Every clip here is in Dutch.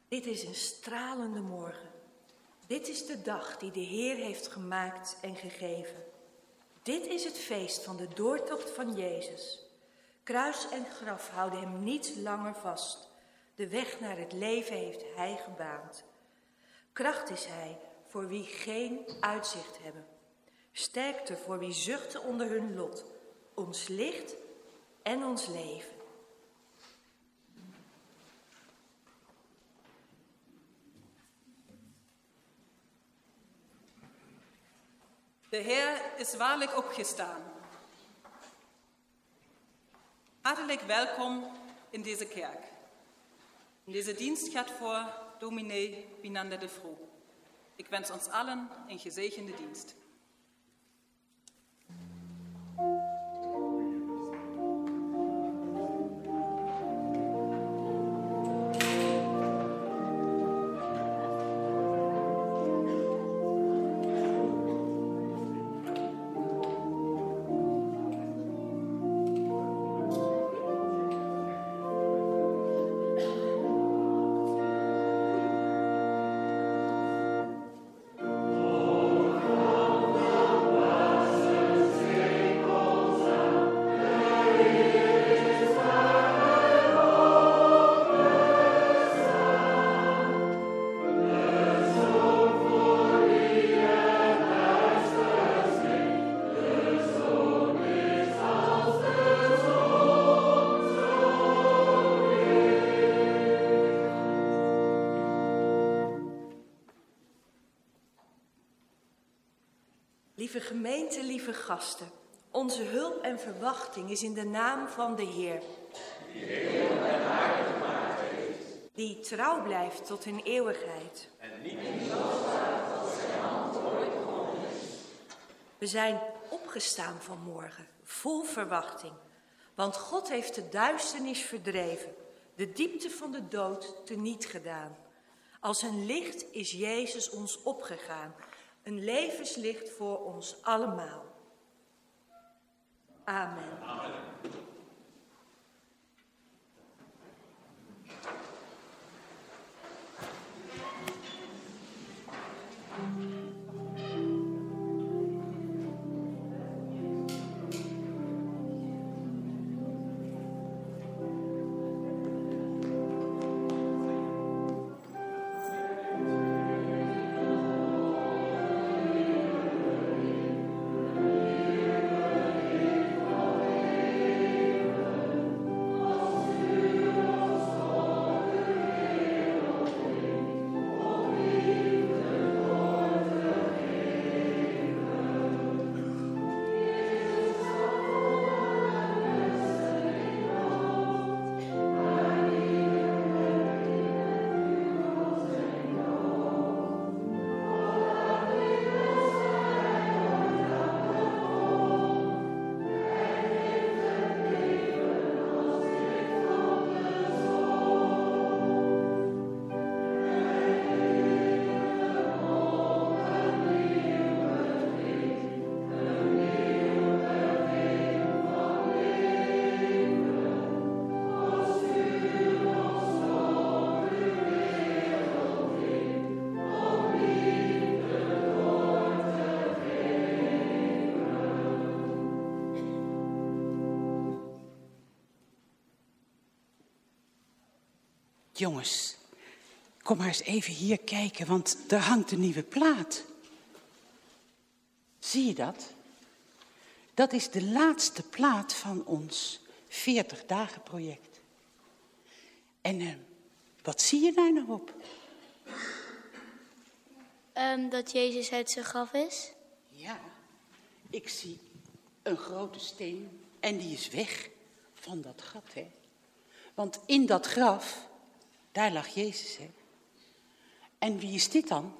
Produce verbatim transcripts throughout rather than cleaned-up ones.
Dit is een stralende morgen. Dit is de dag die de Heer heeft gemaakt en gegeven. Dit is het feest van de doortocht van Jezus. Kruis en graf houden hem niet langer vast. De weg naar het leven heeft hij gebaand. Kracht is hij voor wie geen uitzicht hebben. Sterkte voor wie zuchten onder hun lot. Ons licht en ons leven. De Heer is waarlijk opgestaan. Hartelijk welkom in deze kerk. In deze dienst gaat voor dominee Winander de Vroo. Ik wens ons allen een gezegende dienst. Lieve gemeente, lieve gasten, onze hulp en verwachting is in de naam van de Heer. Die hemel en aarde gemaakt heeft. Die trouw blijft tot in eeuwigheid. En niet in staat als zijn hand ooit begonnen is. We zijn opgestaan vanmorgen, vol verwachting. Want God heeft de duisternis verdreven, de diepte van de dood teniet gedaan. Als een licht is Jezus ons opgegaan. Een levenslicht voor ons allemaal. Amen. Amen. Jongens, kom maar eens even hier kijken, want er hangt een nieuwe plaat. Zie je dat? Dat is de laatste plaat van ons veertig dagen project. En uh, wat zie je daar nou op? Um, dat Jezus uit zijn graf is. Ja, ik zie een grote steen en die is weg van dat gat, hè. Want in dat graf, daar lag Jezus, hè. En wie is dit dan?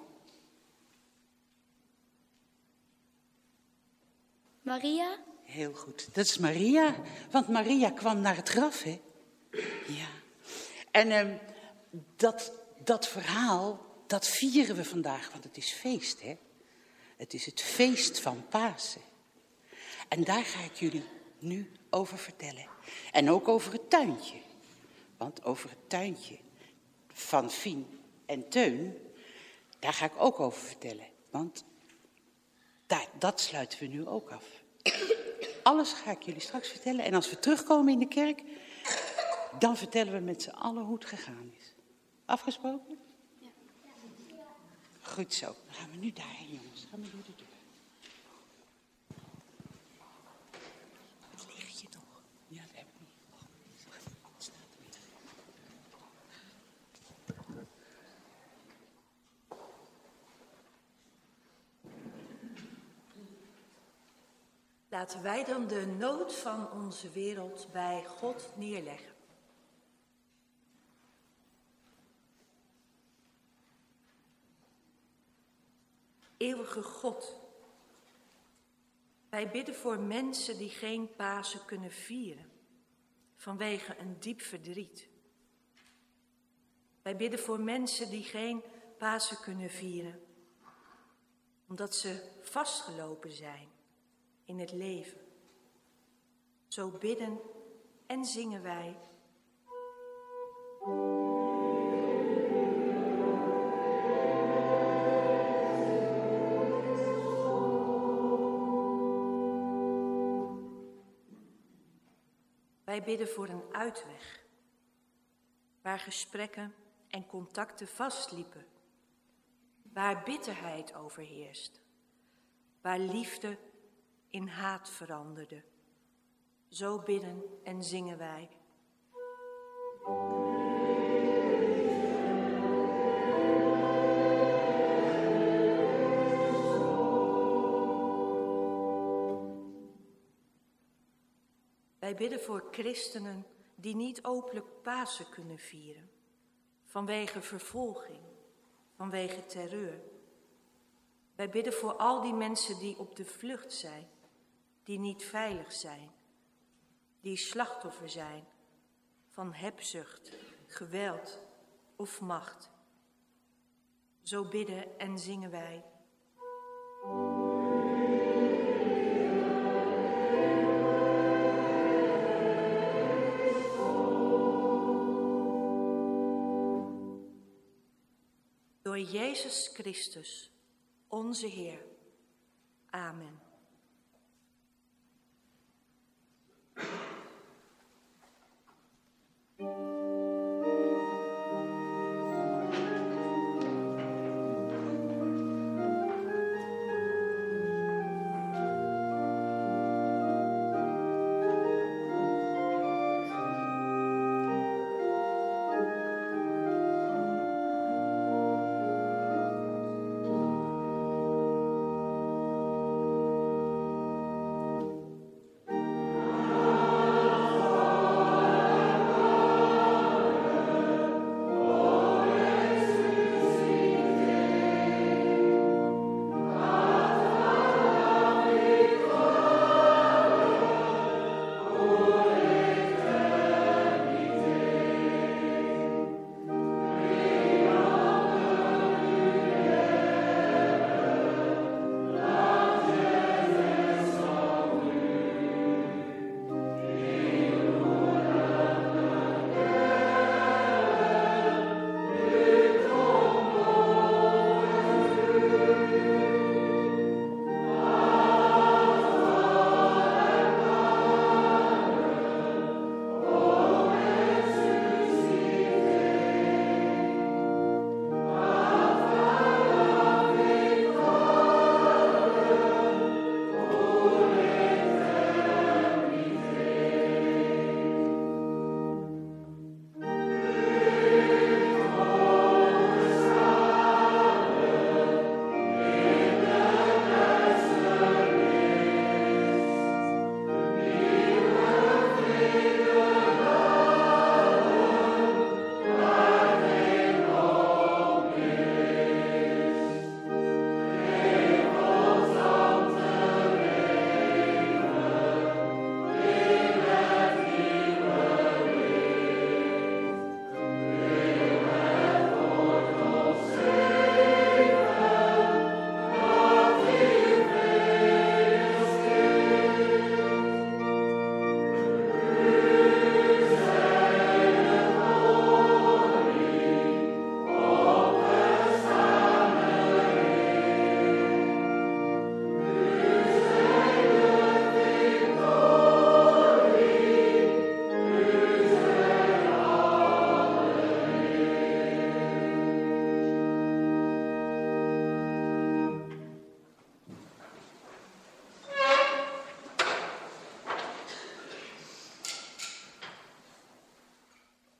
Maria? Heel goed, dat is Maria, want Maria kwam naar het graf, hè. Ja, en um, dat, dat verhaal, dat vieren we vandaag, want het is feest, hè. Het is het feest van Pasen. En daar ga ik jullie nu over vertellen. En ook over het tuintje. Want over het tuintje van Fien, En Teun, daar ga ik ook over vertellen. Want daar, dat sluiten we nu ook af. Alles ga ik jullie straks vertellen. En als we terugkomen in de kerk, dan vertellen we met z'n allen hoe het gegaan is. Afgesproken? Ja. Goed zo. Dan gaan we nu daarheen, jongens. Dan gaan we door de deur. Het ligt je nog. Ja, dat heb ik niet. Oh, het staat er weer. Laten wij dan de nood van onze wereld bij God neerleggen. Eeuwige God, wij bidden voor mensen die geen Pasen kunnen vieren, vanwege een diep verdriet. Wij bidden voor mensen die geen Pasen kunnen vieren, omdat ze vastgelopen zijn in het leven. Zo bidden en zingen wij. Wij bidden voor een uitweg, waar gesprekken en contacten vastliepen, waar bitterheid overheerst, waar liefde in haat veranderde. Zo bidden en zingen wij. Wij bidden voor christenen die niet openlijk Pasen kunnen vieren, vanwege vervolging, vanwege terreur. Wij bidden voor al die mensen die op de vlucht zijn, die niet veilig zijn, die slachtoffer zijn van hebzucht, geweld of macht. Zo bidden en zingen wij. Door Jezus Christus, onze Heer. Amen.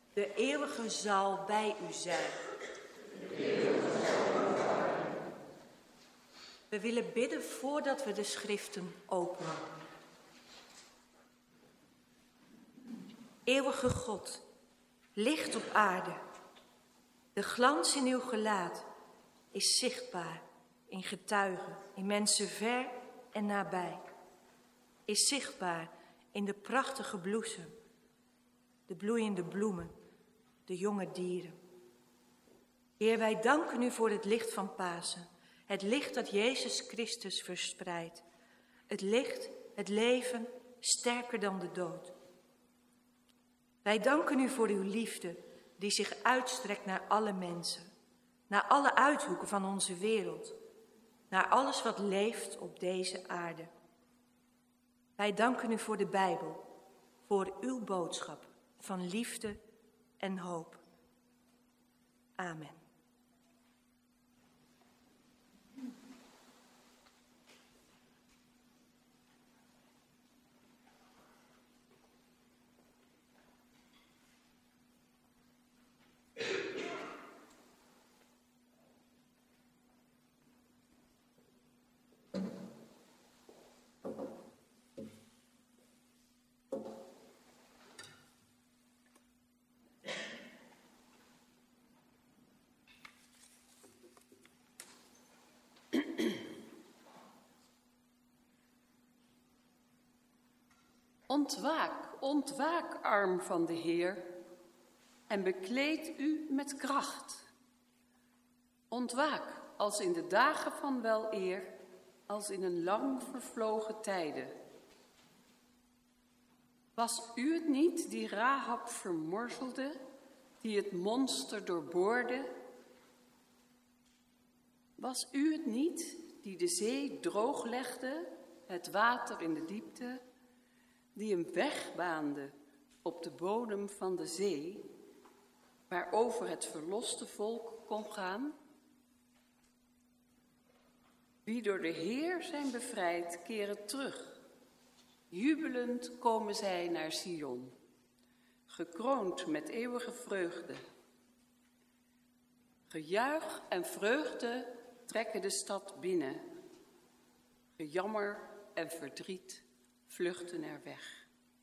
De eeuwige zal bij u zijn. We willen bidden voordat we de schriften openen. Eeuwige God, licht op aarde. De glans in uw gelaat is zichtbaar in getuigen, in mensen ver en nabij. Is zichtbaar in de prachtige bloesem, de bloeiende bloemen, de jonge dieren. Heer, wij danken u voor het licht van Pasen. Het licht dat Jezus Christus verspreidt. Het licht, het leven, sterker dan de dood. Wij danken u voor uw liefde die zich uitstrekt naar alle mensen. Naar alle uithoeken van onze wereld. Naar alles wat leeft op deze aarde. Wij danken u voor de Bijbel. Voor uw boodschap van liefde en hoop. Amen. Ontwaak, ontwaak, arm van de Heer, en bekleed u met kracht. Ontwaak, als in de dagen van weleer, als in een lang vervlogen tijden. Was u het niet die Rahab vermorzelde, die het monster doorboorde? Was u het niet die de zee drooglegde, het water in de diepte, die een weg baande op de bodem van de zee, waarover het verloste volk kon gaan? Wie door de Heer zijn bevrijd, keren terug. Jubelend komen zij naar Sion, gekroond met eeuwige vreugde. Gejuich en vreugde trekken de stad binnen. Gejammer en verdriet vluchten er weg.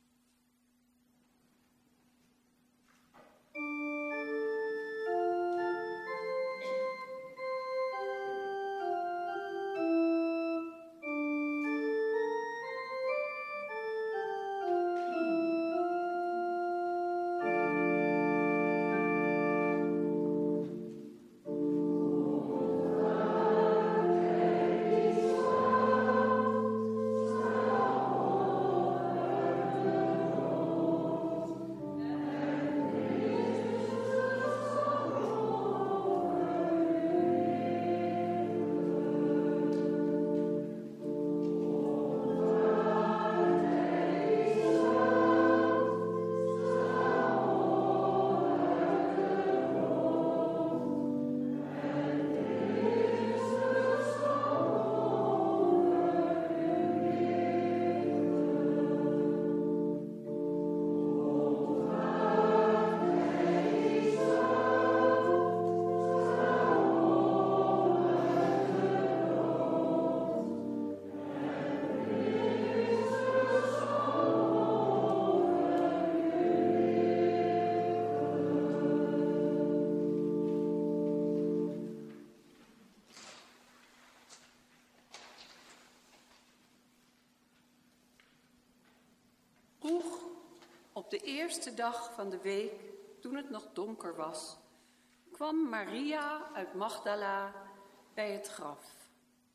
Op de eerste dag van de week, toen het nog donker was, kwam Maria uit Magdala bij het graf.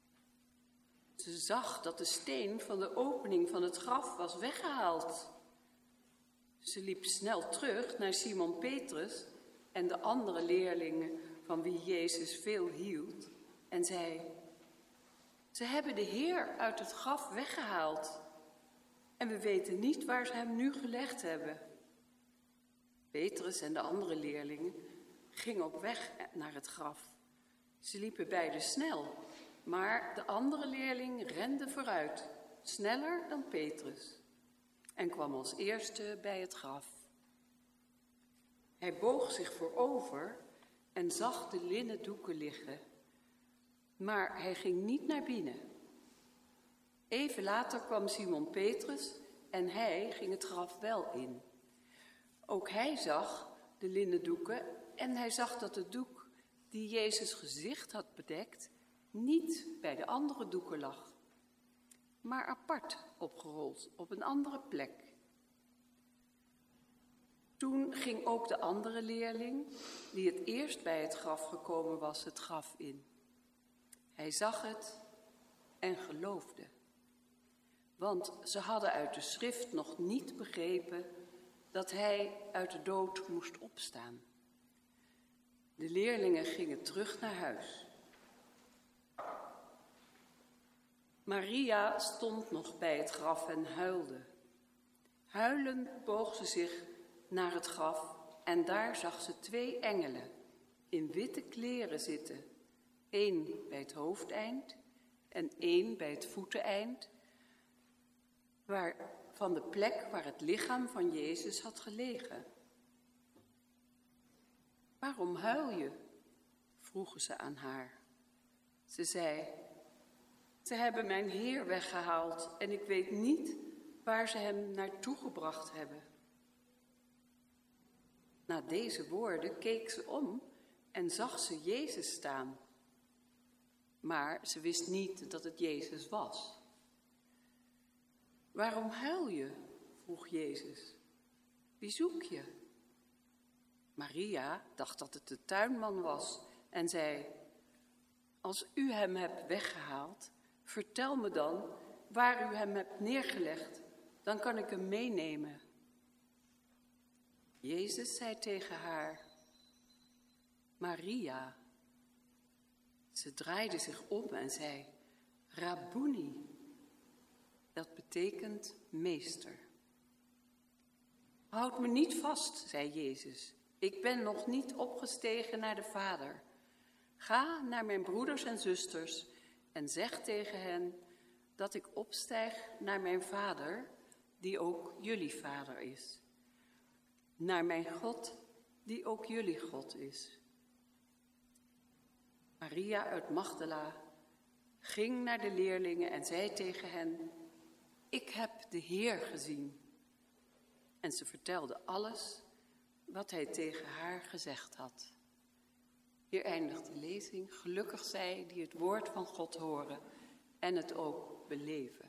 Ze zag dat de steen van de opening van het graf was weggehaald. Ze liep snel terug naar Simon Petrus en de andere leerlingen van wie Jezus veel hield en zei: ze hebben de Heer uit het graf weggehaald. En we weten niet waar ze hem nu gelegd hebben. Petrus en de andere leerlingen gingen op weg naar het graf. Ze liepen beide snel, maar de andere leerling rende vooruit, sneller dan Petrus, en kwam als eerste bij het graf. Hij boog zich voorover en zag de linnen doeken liggen. Maar hij ging niet naar binnen. Even later kwam Simon Petrus en hij ging het graf wel in. Ook hij zag de linnen doeken en hij zag dat de doek die Jezus' gezicht had bedekt niet bij de andere doeken lag, maar apart opgerold op een andere plek. Toen ging ook de andere leerling, die het eerst bij het graf gekomen was, het graf in. Hij zag het en geloofde, want ze hadden uit de schrift nog niet begrepen dat hij uit de dood moest opstaan. De leerlingen gingen terug naar huis. Maria stond nog bij het graf en huilde. Huilend boog ze zich naar het graf en daar zag ze twee engelen in witte kleren zitten. Eén bij het hoofdeind en één bij het voeteneind, waar, van de plek waar het lichaam van Jezus had gelegen. Waarom huil je? Vroegen ze aan haar. Ze zei, ze hebben mijn Heer weggehaald en ik weet niet waar ze hem naartoe gebracht hebben. Na deze woorden keek ze om en zag ze Jezus staan. Maar ze wist niet dat het Jezus was. Waarom huil je? Vroeg Jezus. Wie zoek je? Maria dacht dat het de tuinman was en zei, als u hem hebt weggehaald, vertel me dan waar u hem hebt neergelegd, dan kan ik hem meenemen. Jezus zei tegen haar, Maria. Ze draaide zich om en zei, Rabboni. Dat betekent meester. Houd me niet vast, zei Jezus. Ik ben nog niet opgestegen naar de Vader. Ga naar mijn broeders en zusters en zeg tegen hen dat ik opstijg naar mijn Vader, die ook jullie Vader is. Naar mijn God, die ook jullie God is. Maria uit Magdala ging naar de leerlingen en zei tegen hen, ik heb de Heer gezien. En ze vertelde alles wat hij tegen haar gezegd had. Hier eindigt de lezing. Gelukkig zij die het woord van God horen en het ook beleven.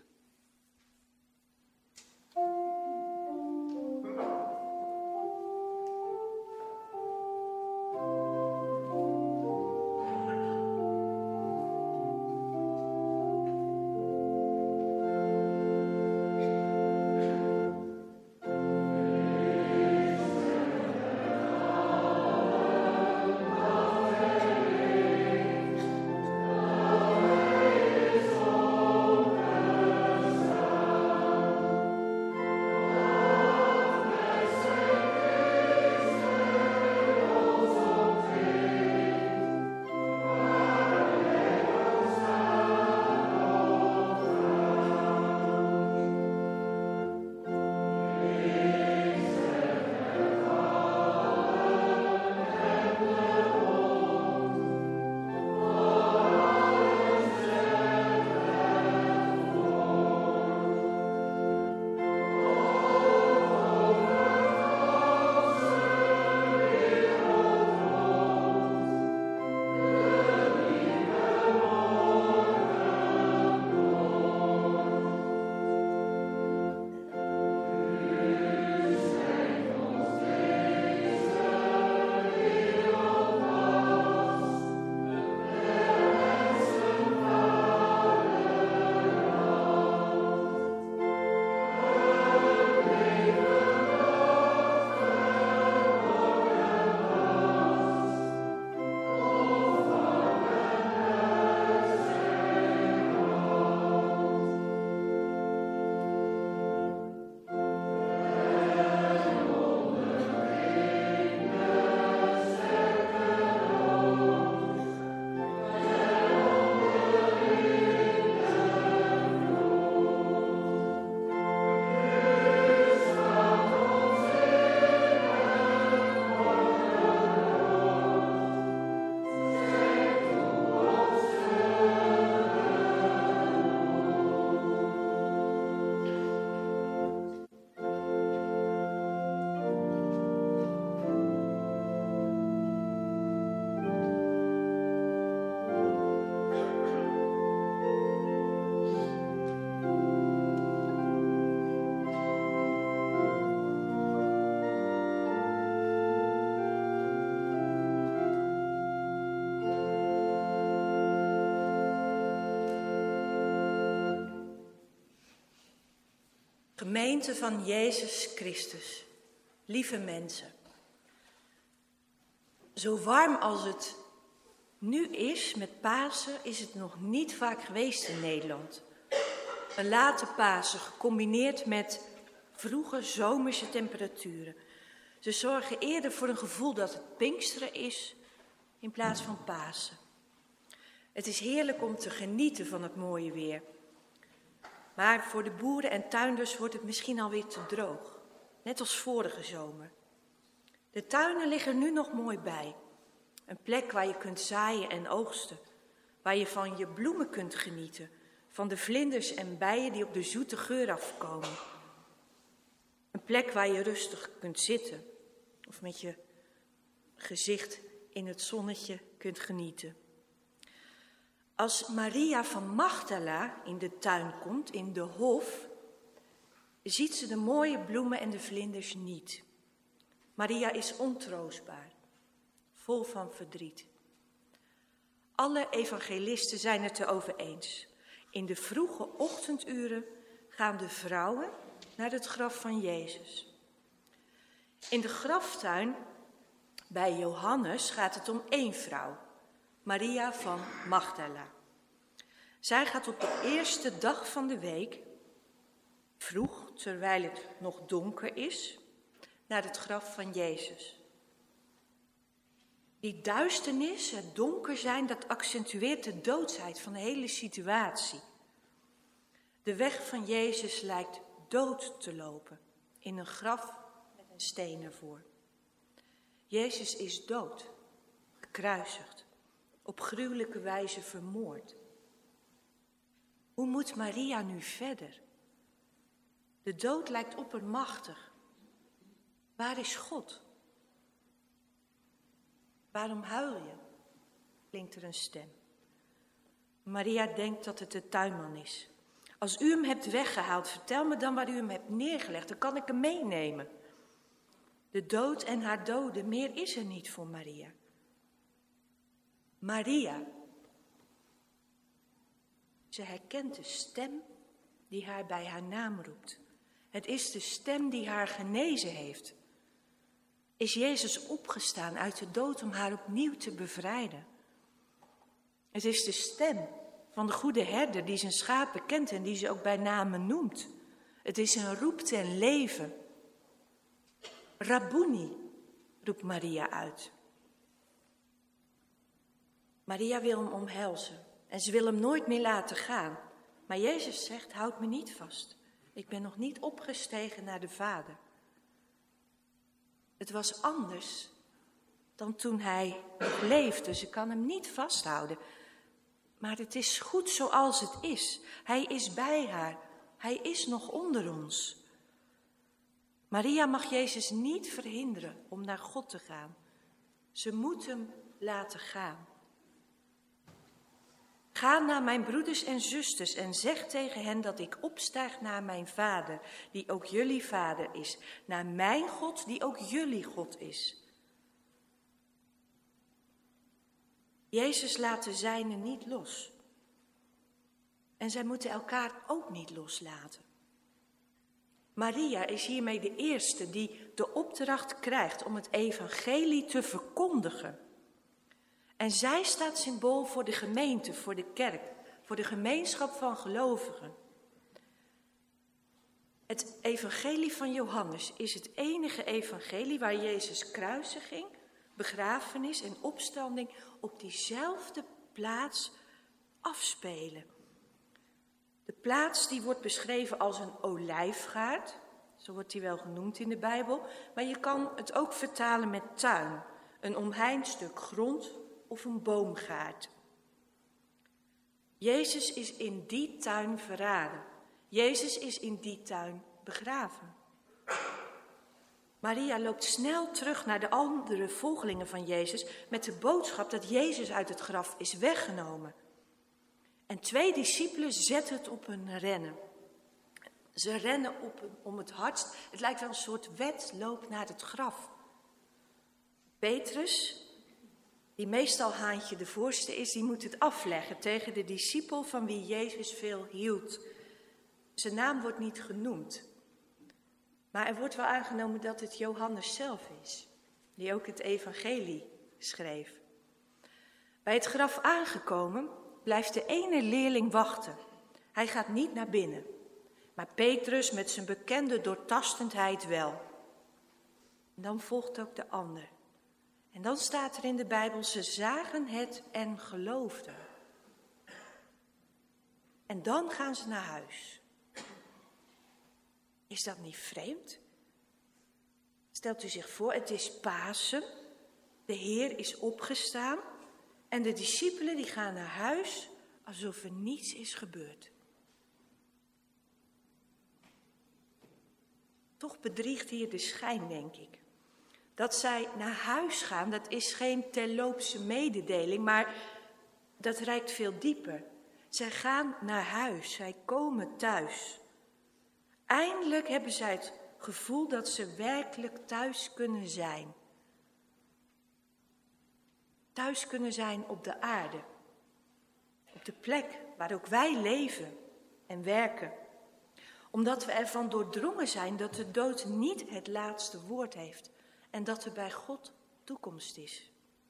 Gemeente van Jezus Christus, lieve mensen. Zo warm als het nu is met Pasen, is het nog niet vaak geweest in Nederland. Een late Pasen gecombineerd met vroege zomerse temperaturen. Ze zorgen eerder voor een gevoel dat het Pinksteren is in plaats van Pasen. Het is heerlijk om te genieten van het mooie weer. Maar voor de boeren en tuinders wordt het misschien alweer te droog. Net als vorige zomer. De tuinen liggen nu nog mooi bij. Een plek waar je kunt zaaien en oogsten. Waar je van je bloemen kunt genieten. Van de vlinders en bijen die op de zoete geur afkomen. Een plek waar je rustig kunt zitten. Of met je gezicht in het zonnetje kunt genieten. Als Maria van Magdala in de tuin komt, in de hof, ziet ze de mooie bloemen en de vlinders niet. Maria is ontroostbaar, vol van verdriet. Alle evangelisten zijn het erover eens. In de vroege ochtenduren gaan de vrouwen naar het graf van Jezus. In de graftuin bij Johannes gaat het om één vrouw, Maria van Magdala. Zij gaat op de eerste dag van de week, vroeg, terwijl het nog donker is, naar het graf van Jezus. Die duisternis, het donker zijn, dat accentueert de doodsheid van de hele situatie. De weg van Jezus lijkt dood te lopen, in een graf met een steen ervoor. Jezus is dood, gekruisigd, op gruwelijke wijze vermoord. Hoe moet Maria nu verder? De dood lijkt oppermachtig. Waar is God? Waarom huil je? Klinkt er een stem. Maria denkt dat het de tuinman is. Als u hem hebt weggehaald, vertel me dan waar u hem hebt neergelegd. Dan kan ik hem meenemen. De dood en haar doden, meer is er niet voor Maria. Maria. Ze herkent de stem die haar bij haar naam roept. Het is de stem die haar genezen heeft. Is Jezus opgestaan uit de dood om haar opnieuw te bevrijden? Het is de stem van de goede herder die zijn schapen kent en die ze ook bij namen noemt. Het is een roep ten leven. Rabboni, roept Maria uit. Maria wil hem omhelzen en ze wil hem nooit meer laten gaan. Maar Jezus zegt, houd me niet vast. Ik ben nog niet opgestegen naar de Vader. Het was anders dan toen hij nog leefde. Ze kan hem niet vasthouden. Maar het is goed zoals het is. Hij is bij haar. Hij is nog onder ons. Maria mag Jezus niet verhinderen om naar God te gaan. Ze moet hem laten gaan. Ga naar mijn broeders en zusters en zeg tegen hen dat ik opstijg naar mijn Vader, die ook jullie Vader is. Naar mijn God, die ook jullie God is. Jezus laat de zijnen niet los. En zij moeten elkaar ook niet loslaten. Maria is hiermee de eerste die de opdracht krijgt om het evangelie te verkondigen. En zij staat symbool voor de gemeente, voor de kerk, voor de gemeenschap van gelovigen. Het evangelie van Johannes is het enige evangelie waar Jezus' kruisiging, begrafenis en opstanding op diezelfde plaats afspelen. De plaats die wordt beschreven als een olijfgaard, zo wordt die wel genoemd in de Bijbel, maar je kan het ook vertalen met tuin, een omheind stuk grond of een boomgaard. Jezus is in die tuin verraden. Jezus is in die tuin begraven. Maria loopt snel terug naar de andere volgelingen van Jezus met de boodschap dat Jezus uit het graf is weggenomen. En twee discipelen zetten het op hun rennen. Ze rennen op om het hardst. Het lijkt wel een soort wedloop naar het graf. Petrus, die meestal haantje de voorste is, die moet het afleggen tegen de discipel van wie Jezus veel hield. Zijn naam wordt niet genoemd. Maar er wordt wel aangenomen dat het Johannes zelf is, die ook het evangelie schreef. Bij het graf aangekomen blijft de ene leerling wachten. Hij gaat niet naar binnen, maar Petrus met zijn bekende doortastendheid wel. En dan volgt ook de ander. En dan staat er in de Bijbel, ze zagen het en geloofden. En dan gaan ze naar huis. Is dat niet vreemd? Stelt u zich voor, het is Pasen, de Heer is opgestaan en de discipelen die gaan naar huis alsof er niets is gebeurd. Toch bedriegt hier de schijn, denk ik. Dat zij naar huis gaan, dat is geen terloopse mededeling, maar dat reikt veel dieper. Zij gaan naar huis, zij komen thuis. Eindelijk hebben zij het gevoel dat ze werkelijk thuis kunnen zijn. Thuis kunnen zijn op de aarde. Op de plek waar ook wij leven en werken. Omdat we ervan doordrongen zijn dat de dood niet het laatste woord heeft. En dat er bij God toekomst is.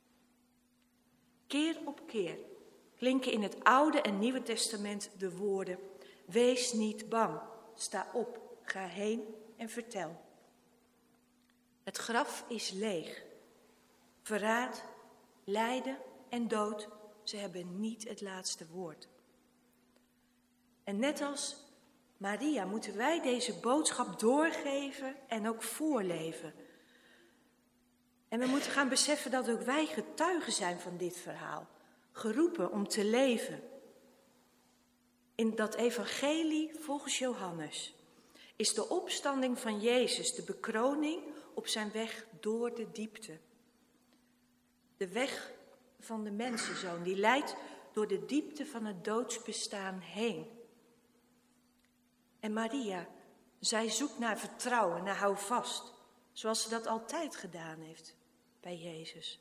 Keer op keer klinken in het Oude en Nieuwe Testament de woorden: wees niet bang, sta op, ga heen en vertel. Het graf is leeg. Verraad, lijden en dood, ze hebben niet het laatste woord. En net als Maria moeten wij deze boodschap doorgeven en ook voorleven. En we moeten gaan beseffen dat ook wij getuigen zijn van dit verhaal. Geroepen om te leven. In dat evangelie volgens Johannes is de opstanding van Jezus de bekroning op zijn weg door de diepte. De weg van de mensenzoon, die leidt door de diepte van het doodsbestaan heen. En Maria, zij zoekt naar vertrouwen, naar houvast, zoals ze dat altijd gedaan heeft bij Jezus.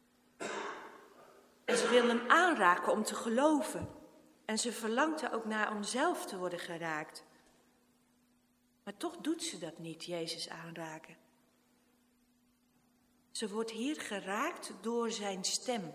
En ze wil hem aanraken om te geloven. En ze verlangt er ook naar om zelf te worden geraakt. Maar toch doet ze dat niet, Jezus aanraken. Ze wordt hier geraakt door zijn stem.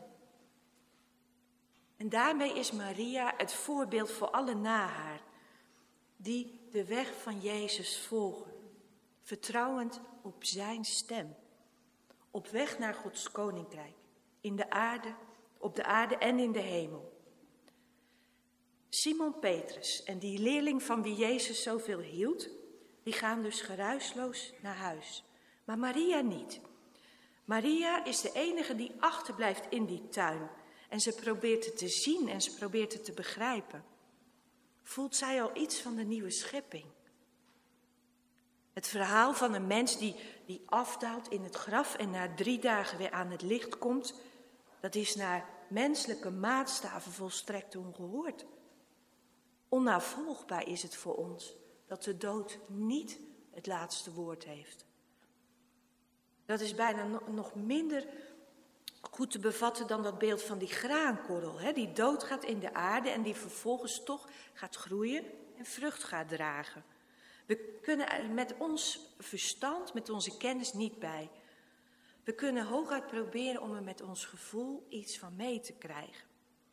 En daarmee is Maria het voorbeeld voor alle na haar, die de weg van Jezus volgen, vertrouwend op zijn stem. Op weg naar Gods koninkrijk, in de aarde, op de aarde en in de hemel. Simon Petrus en die leerling van wie Jezus zoveel hield, die gaan dus geruisloos naar huis. Maar Maria niet. Maria is de enige die achterblijft in die tuin. En ze probeert het te zien en ze probeert het te begrijpen. Voelt zij al iets van de nieuwe schepping? Het verhaal van een mens die, die afdaalt in het graf en na drie dagen weer aan het licht komt, dat is naar menselijke maatstaven volstrekt ongehoord. Onnavolgbaar is het voor ons dat de dood niet het laatste woord heeft. Dat is bijna no- nog minder goed te bevatten dan dat beeld van die graankorrel, hè, die doodgaat in de aarde en die vervolgens toch gaat groeien en vrucht gaat dragen. We kunnen er met ons verstand, met onze kennis niet bij. We kunnen hooguit proberen om er met ons gevoel iets van mee te krijgen.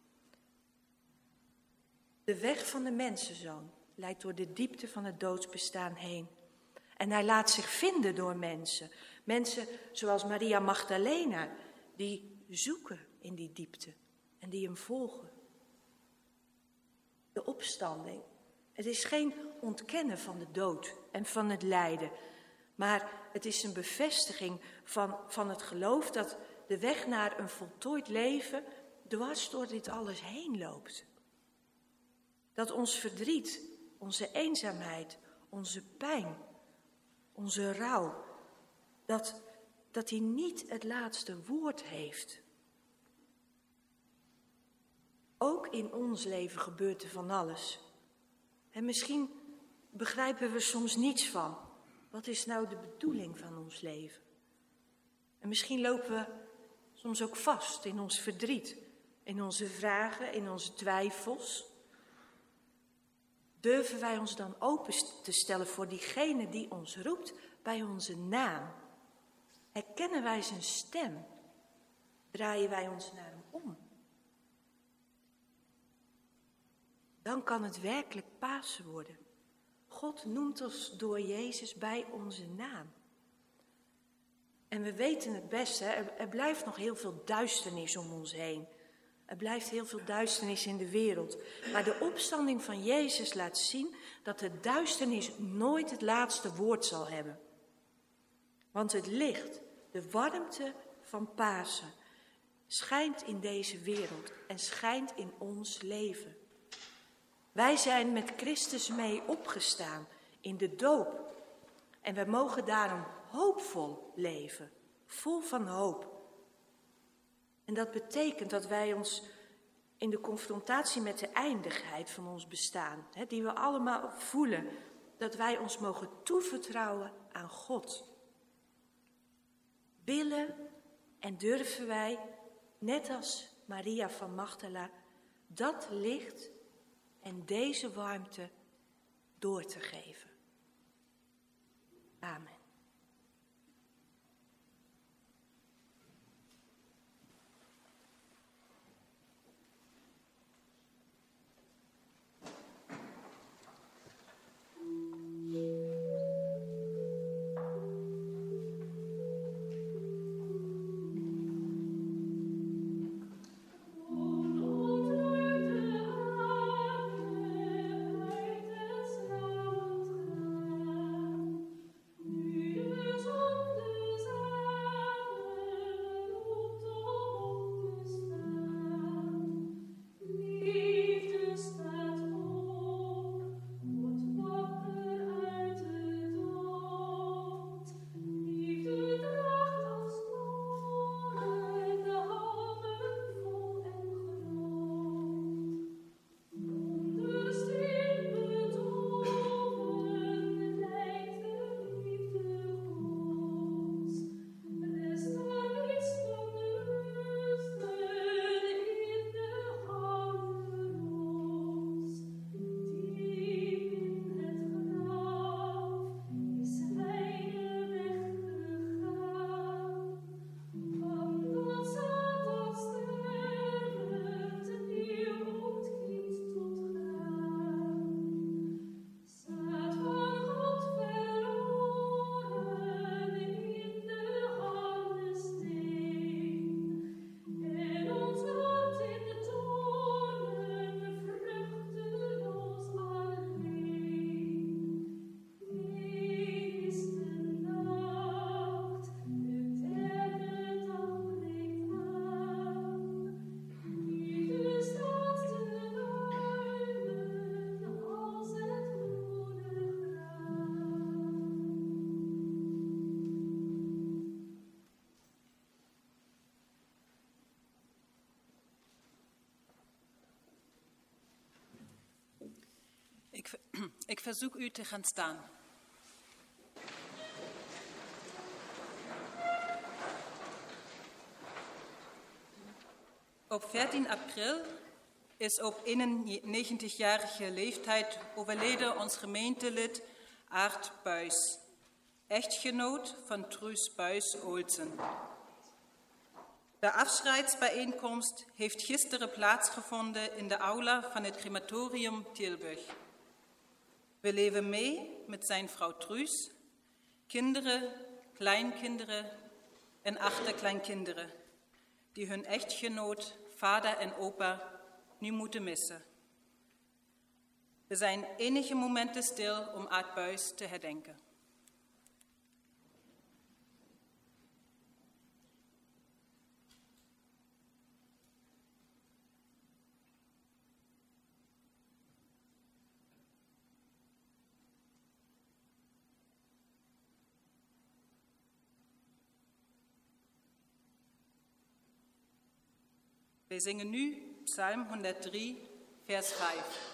De weg van de mensenzoon leidt door de diepte van het doodsbestaan heen. En hij laat zich vinden door mensen. Mensen zoals Maria Magdalena, die zoeken in die diepte en die hem volgen. De opstanding. Het is geen ontkennen van de dood en van het lijden. Maar het is een bevestiging van, van het geloof dat de weg naar een voltooid leven dwars door dit alles heen loopt. Dat ons verdriet, onze eenzaamheid, onze pijn, onze rouw, dat, dat die niet het laatste woord heeft. Ook in ons leven gebeurt er van alles. En misschien begrijpen we soms niets van. Wat is nou de bedoeling van ons leven? En misschien lopen we soms ook vast in ons verdriet, in onze vragen, in onze twijfels. Durven wij ons dan open te stellen voor diegene die ons roept bij onze naam? Herkennen wij zijn stem? Draaien wij ons naar hem om? Dan kan het werkelijk Pasen worden. God noemt ons door Jezus bij onze naam. En we weten het best, hè? Er, er blijft nog heel veel duisternis om ons heen. Er blijft heel veel duisternis in de wereld. Maar de opstanding van Jezus laat zien dat de duisternis nooit het laatste woord zal hebben. Want het licht, de warmte van Pasen, schijnt in deze wereld en schijnt in ons leven. Wij zijn met Christus mee opgestaan in de doop. En wij mogen daarom hoopvol leven, vol van hoop. En dat betekent dat wij ons in de confrontatie met de eindigheid van ons bestaan, hè, die we allemaal voelen, dat wij ons mogen toevertrouwen aan God. Willen en durven wij, net als Maria van Magdala, dat licht en deze warmte door te geven. Amen. Ik, ik verzoek u te gaan staan. Op veertien april is op eenennegentigjarige leeftijd overleden ons gemeentelid Aart Buys, echtgenoot van Truus Buys-Olsen. De afscheidsbijeenkomst heeft gisteren plaatsgevonden in de aula van het crematorium Tilburg. We leven mee met zijn vrouw Truus, kinderen, kleinkinderen en achterkleinkinderen, die hun echtgenoot, vader en opa nu moeten missen. We zijn enige momenten stil om Aart Buys te herdenken. We zingen nu Psalm honderddrie, vers vijf.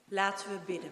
Laten we bidden.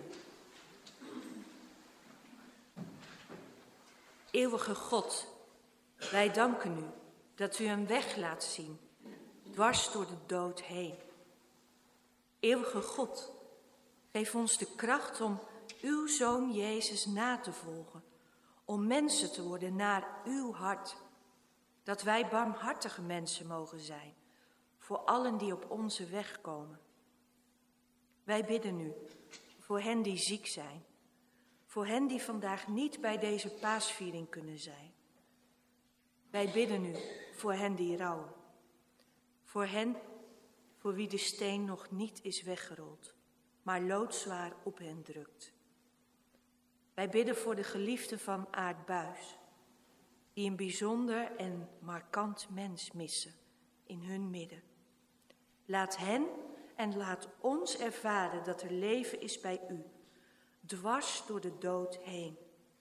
Eeuwige God, wij danken u dat u een weg laat zien, dwars door de dood heen. Eeuwige God, geef ons de kracht om uw Zoon Jezus na te volgen, om mensen te worden naar uw hart, dat wij barmhartige mensen mogen zijn, voor allen die op onze weg komen. Wij bidden u voor hen die ziek zijn, voor hen die vandaag niet bij deze paasviering kunnen zijn. Wij bidden u voor hen die rouwen, voor hen voor wie de steen nog niet is weggerold, maar loodzwaar op hen drukt. Wij bidden voor de geliefden van Aart Buys, die een bijzonder en markant mens missen in hun midden. Laat hen en laat ons ervaren dat er leven is bij u, dwars door de dood heen.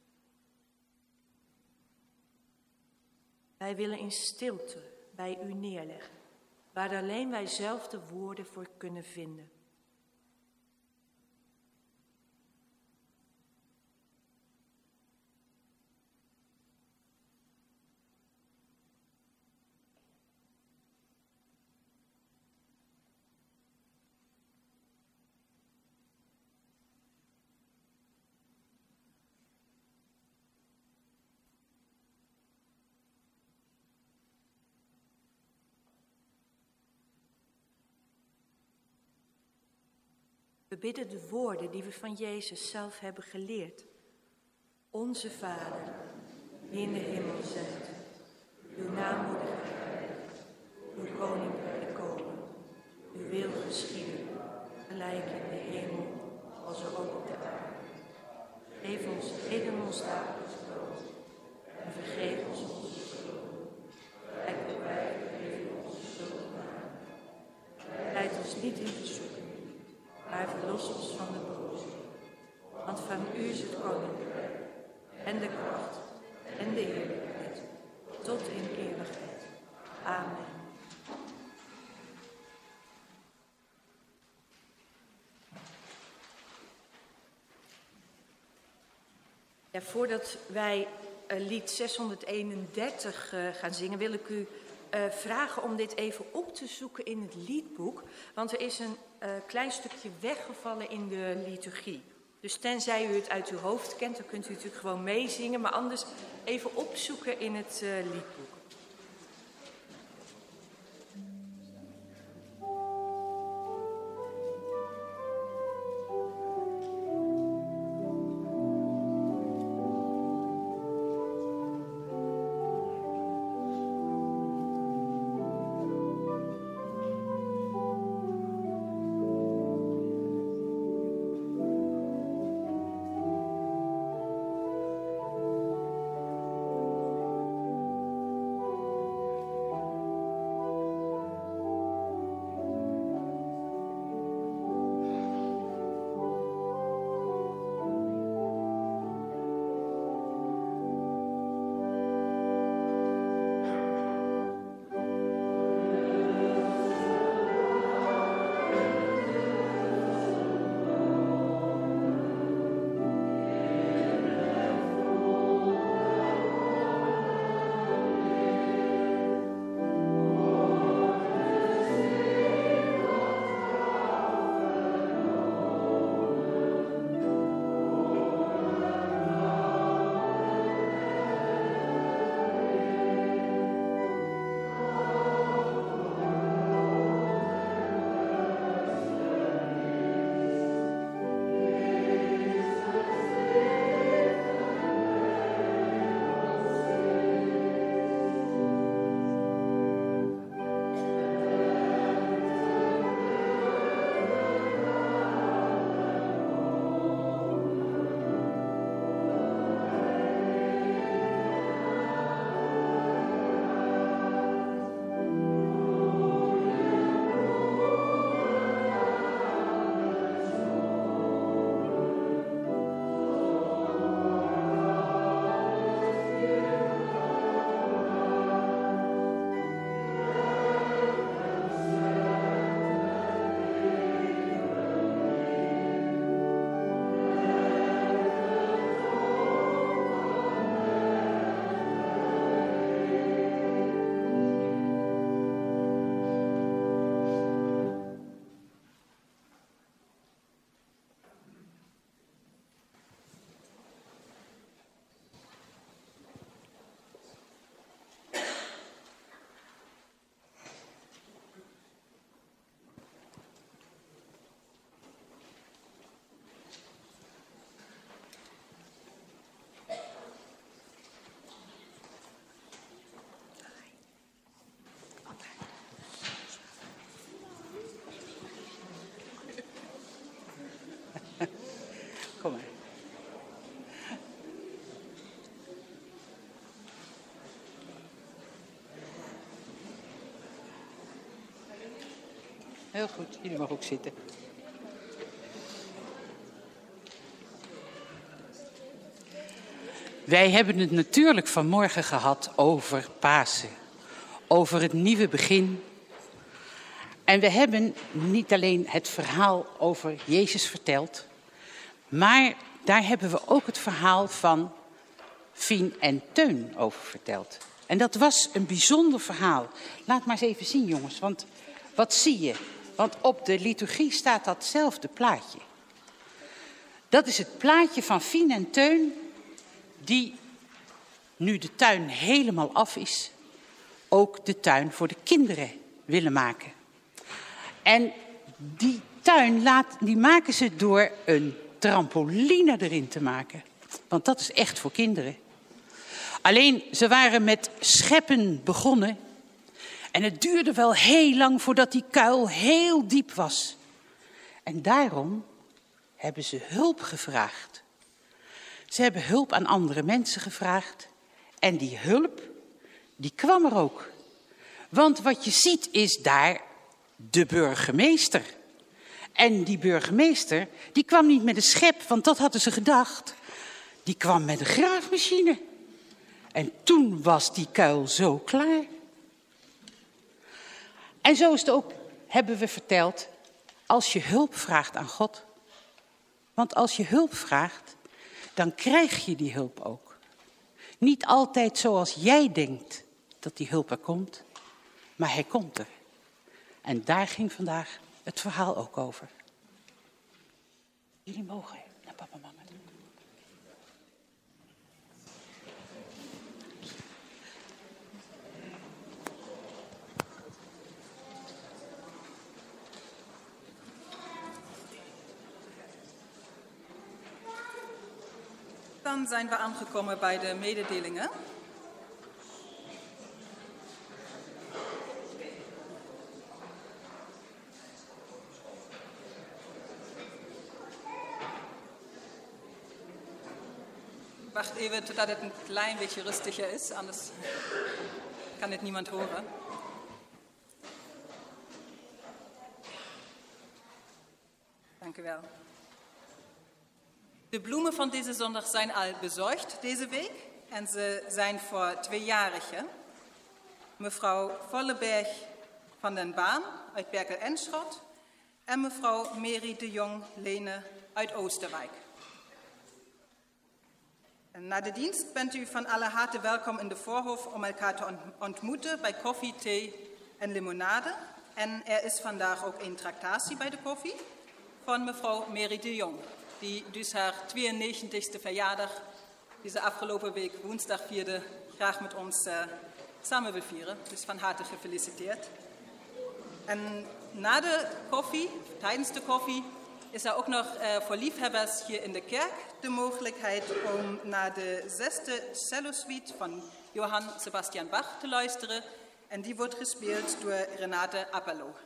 Wij willen in stilte bij u neerleggen, waar alleen wij zelf de woorden voor kunnen vinden. We bidden de woorden die we van Jezus zelf hebben geleerd. Onze Vader, die in de hemel zijt, uw naam wordt geheiligd, uw koninkrijk komen, uw wil geschieden, gelijk in de hemel als ook op de aarde. Geef ons heden ons dagelijks brood en vergeef ons onze schulden, gelijk ook wij vergeven onze schuldenaren. Leid ons niet in verzoeking, maar verlos ons van de boze. Want van u is het koninkrijk en de kracht en de heerlijkheid tot in eeuwigheid. Amen. Ja, voordat wij uh, lied zeshonderdeenendertig uh, gaan zingen, wil ik u uh, vragen om dit even op te zoeken in het liedboek. Want er is een uh, klein stukje weggevallen in de liturgie. Dus tenzij u het uit uw hoofd kent, dan kunt u natuurlijk gewoon meezingen. Maar anders even opzoeken in het uh, liedboek. Heel goed, jullie mogen ook zitten. Wij hebben het natuurlijk vanmorgen gehad over Pasen. Over het nieuwe begin. En we hebben niet alleen het verhaal over Jezus verteld. Maar daar hebben we ook het verhaal van Fien en Teun over verteld. En dat was een bijzonder verhaal. Laat maar eens even zien, jongens. Want wat zie je? Want op de liturgie staat datzelfde plaatje. Dat is het plaatje van Fien en Teun, die, nu de tuin helemaal af is, ook de tuin voor de kinderen willen maken. En die tuin laat, die maken ze door een trampoline erin te maken. Want dat is echt voor kinderen. Alleen, ze waren met scheppen begonnen. En het duurde wel heel lang voordat die kuil heel diep was. En daarom hebben ze hulp gevraagd. Ze hebben hulp aan andere mensen gevraagd. En die hulp, die kwam er ook. Want wat je ziet is daar de burgemeester. En die burgemeester, die kwam niet met een schep, want dat hadden ze gedacht. Die kwam met een graafmachine. En toen was die kuil zo klaar. En zo is het ook, hebben we verteld, als je hulp vraagt aan God. Want als je hulp vraagt, dan krijg je die hulp ook. Niet altijd zoals jij denkt dat die hulp er komt, maar hij komt er. En daar ging vandaag het verhaal ook over. Jullie mogen naar papa en mama doen. Dan zijn we aangekomen bij de mededelingen. Wacht even totdat het een klein beetje rustiger is, anders kan het niemand horen. Dank u wel. De bloemen van deze zondag zijn al bezorgd deze week en ze zijn voor tweejarigen. Mevrouw Volleberg van den Baan uit Berkel-en-Schot en mevrouw Mary de Jong-Lene uit Oosterwijk. En na de dienst bent u van alle harte welkom in de voorhof om elkaar te ontmoeten bij koffie, thee en limonade. En er is vandaag ook een tractatie bij de koffie van mevrouw Mary de Jong, die dus haar tweeënnegentigste verjaardag deze afgelopen week woensdag vierde, graag met ons uh, samen wil vieren. Dus van harte gefeliciteerd. En na de koffie, tijdens de koffie, is er ook nog uh, voor liefhebbers hier in de kerk de mogelijkheid om naar de zesde cellosuite van Johann Sebastian Bach te luisteren. En die wordt gespeeld door Renate Appelo.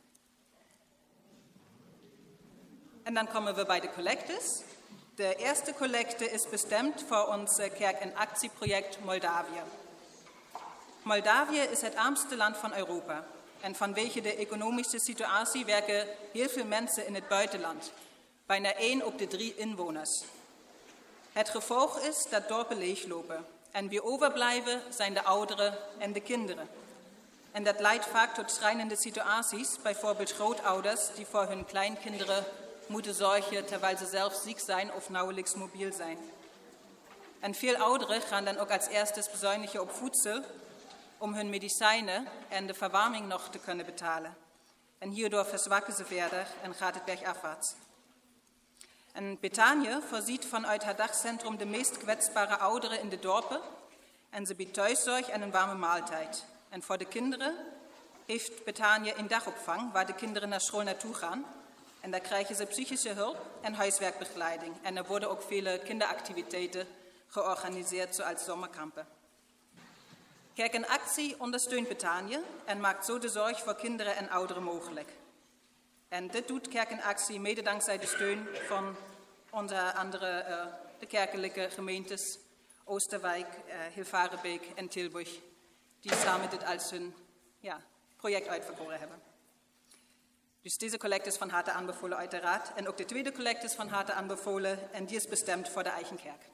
En dan komen we bij de collectes. De eerste collecte is bestemd voor ons Kerk in Actie-project Moldavië. Moldavië is het armste land van Europa. En vanwege de economische situatie werken heel veel mensen in het buitenland. Bijna één op de drie inwoners. Het gevolg is dat dorpen leeglopen. En wie overblijven zijn de ouderen en de kinderen. En dat leidt vaak tot schrijnende situaties, bijvoorbeeld grootouders die voor hun kleinkinderen moeten zorgen terwijl ze zelf ziek zijn of nauwelijks mobiel zijn. En veel ouderen gaan dan ook als erstes bezuinigen op voedsel om hun medicijnen en de verwarming nog te kunnen betalen. En hierdoor verzwakken ze verder en gaat het bergafwaarts. En Betanië voorziet vanuit haar dagcentrum de meest kwetsbare ouderen in de dorpen en ze biedt thuiszorg en een warme maaltijd. En voor de kinderen heeft Betanië een dagopvang waar de kinderen naar school naartoe gaan. En daar krijgen ze psychische hulp en huiswerkbegeleiding. En er worden ook vele kinderactiviteiten georganiseerd, zoals zomerkampen. Kerk in Actie ondersteunt Betanië en maakt zo de zorg voor kinderen en ouderen mogelijk. En dit doet Kerk in Actie mede dankzij de steun van onder andere uh, de kerkelijke gemeentes Oosterwijk, uh, Hilvarenbeek en Tilburg, die samen dit als hun ja, project uitverkoren hebben. Dus deze collecte is van harte aanbevolen uiteraard. En ook de tweede collecte is van harte aanbevolen en die is bestemd voor de eigen kerk.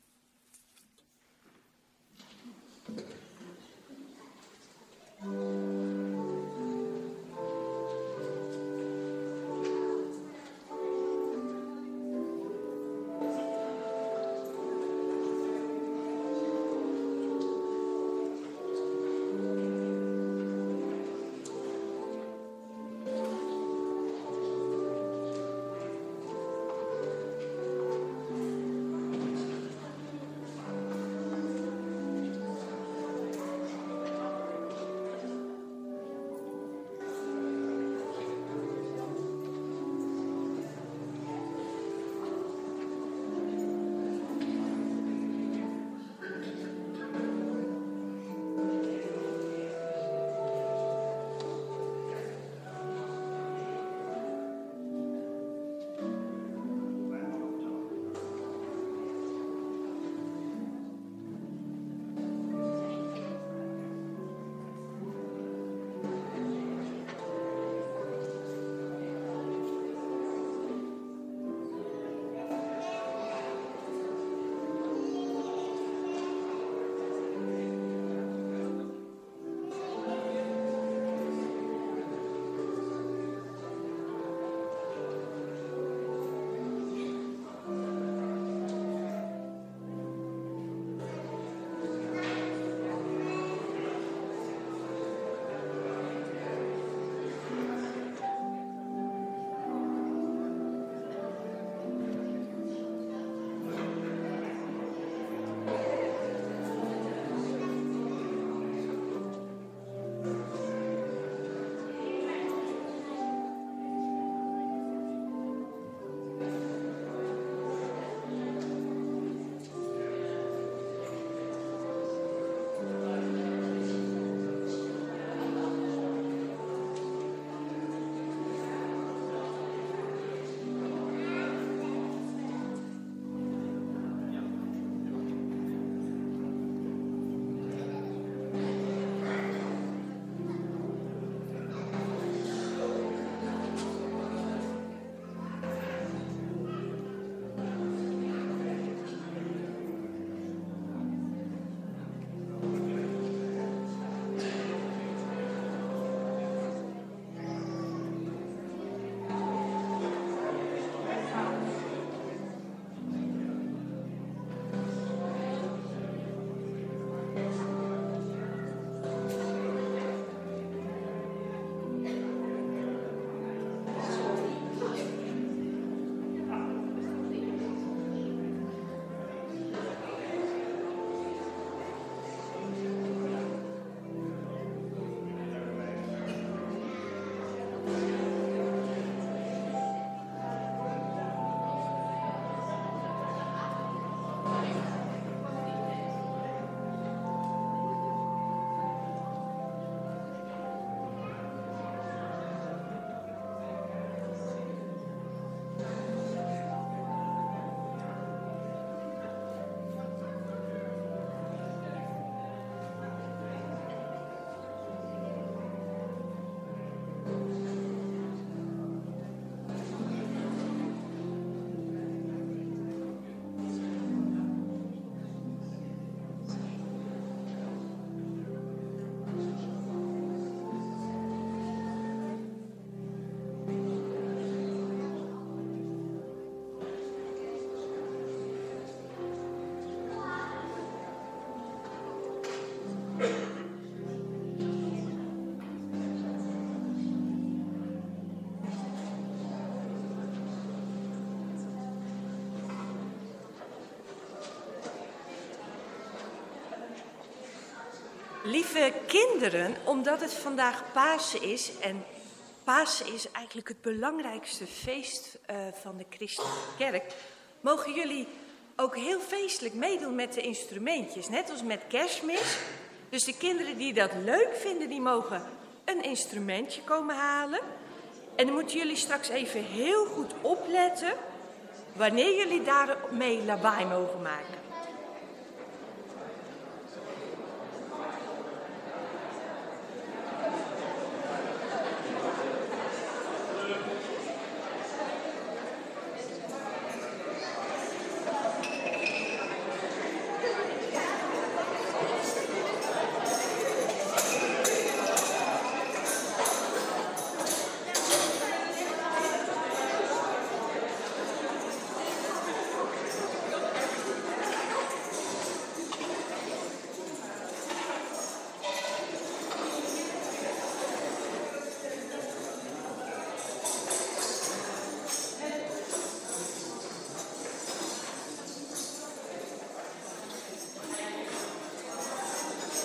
Lieve kinderen, omdat het vandaag Pasen is en Pasen is eigenlijk het belangrijkste feest uh, van de Christelijke Kerk, mogen jullie ook heel feestelijk meedoen met de instrumentjes, net als met Kerstmis. Dus de kinderen die dat leuk vinden, die mogen een instrumentje komen halen. En dan moeten jullie straks even heel goed opletten wanneer jullie daarmee lawaai mogen maken.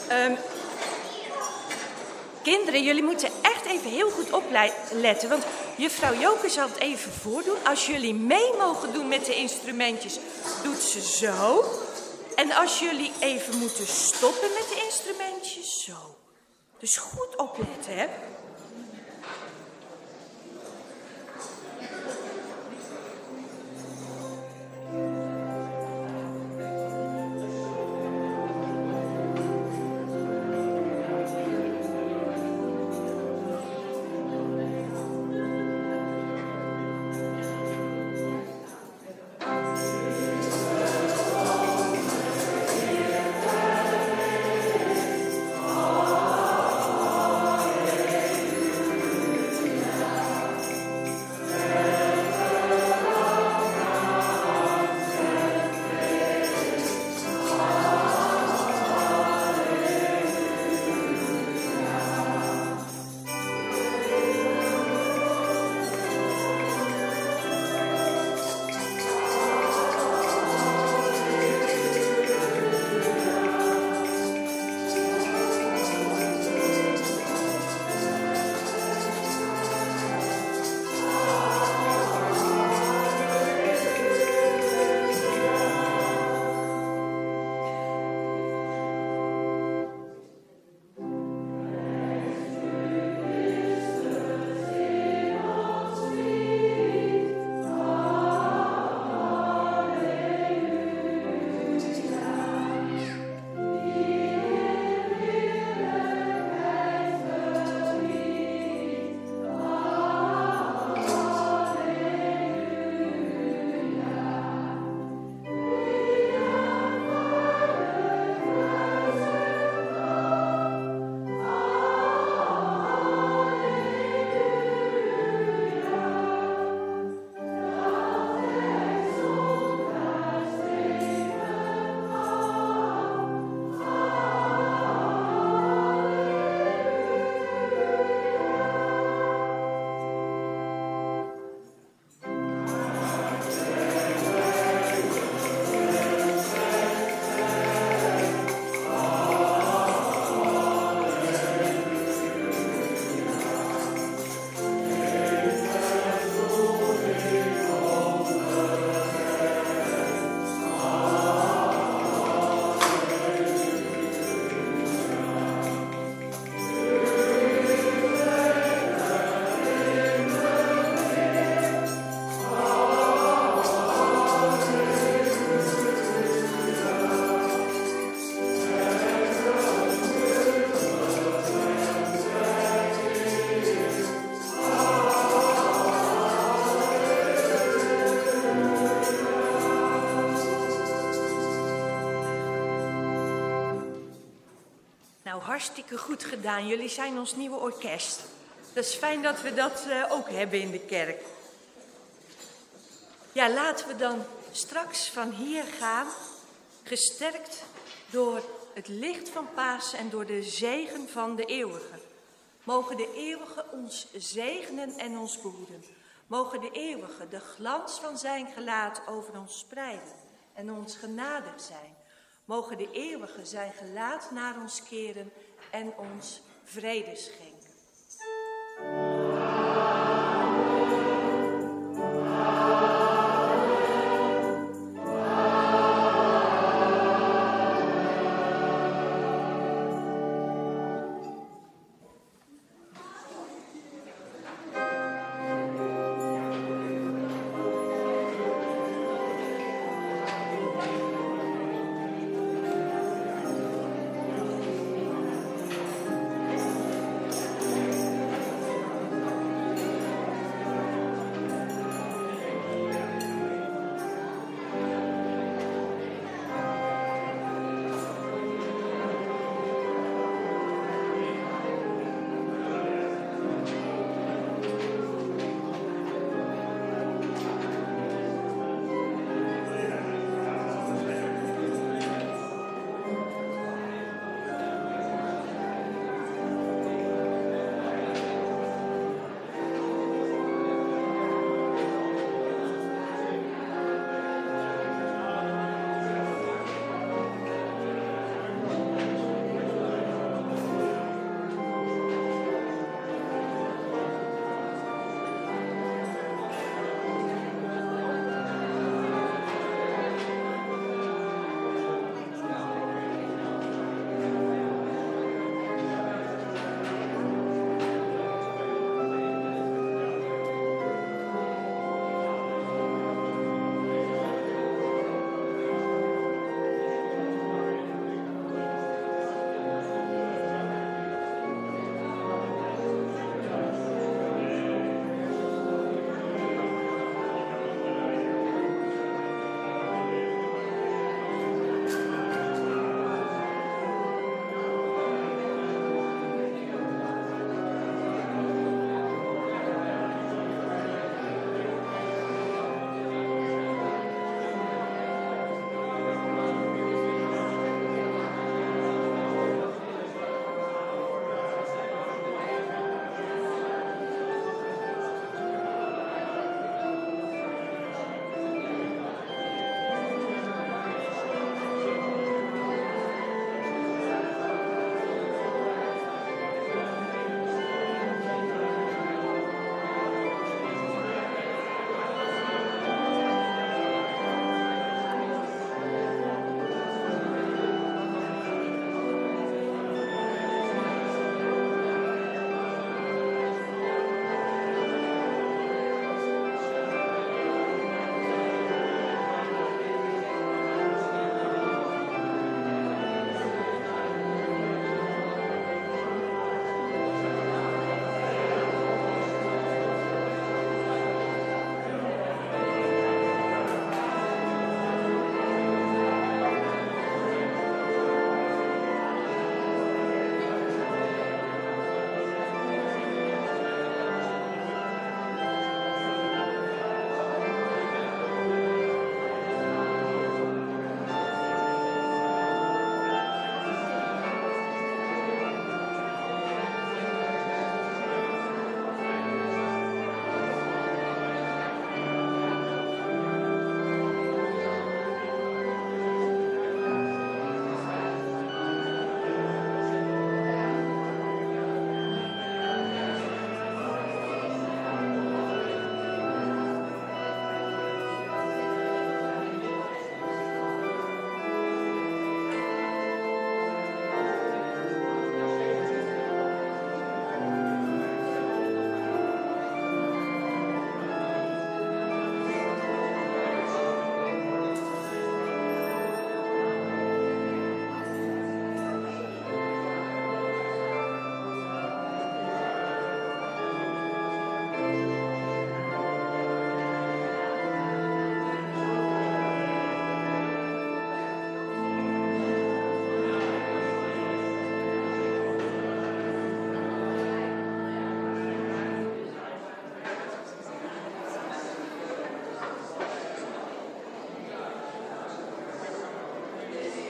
Um, kinderen, jullie moeten echt even heel goed opletten, want juffrouw Joke zal het even voordoen. Als jullie mee mogen doen met de instrumentjes, doet ze zo. En als jullie even moeten stoppen met de instrumentjes, zo. Dus goed opletten, hè. Nou, hartstikke goed gedaan. Jullie zijn ons nieuwe orkest. Dat is fijn dat we dat uh, ook hebben in de kerk. Ja, laten we dan straks van hier gaan, gesterkt door het licht van Pasen en door de zegen van de Eeuwige. Mogen de Eeuwige ons zegenen en ons behoeden. Mogen de Eeuwige de glans van zijn gelaat over ons spreiden en ons genadig zijn. Mogen de Eeuwige zijn gelaat naar ons keren en ons vrede schenken.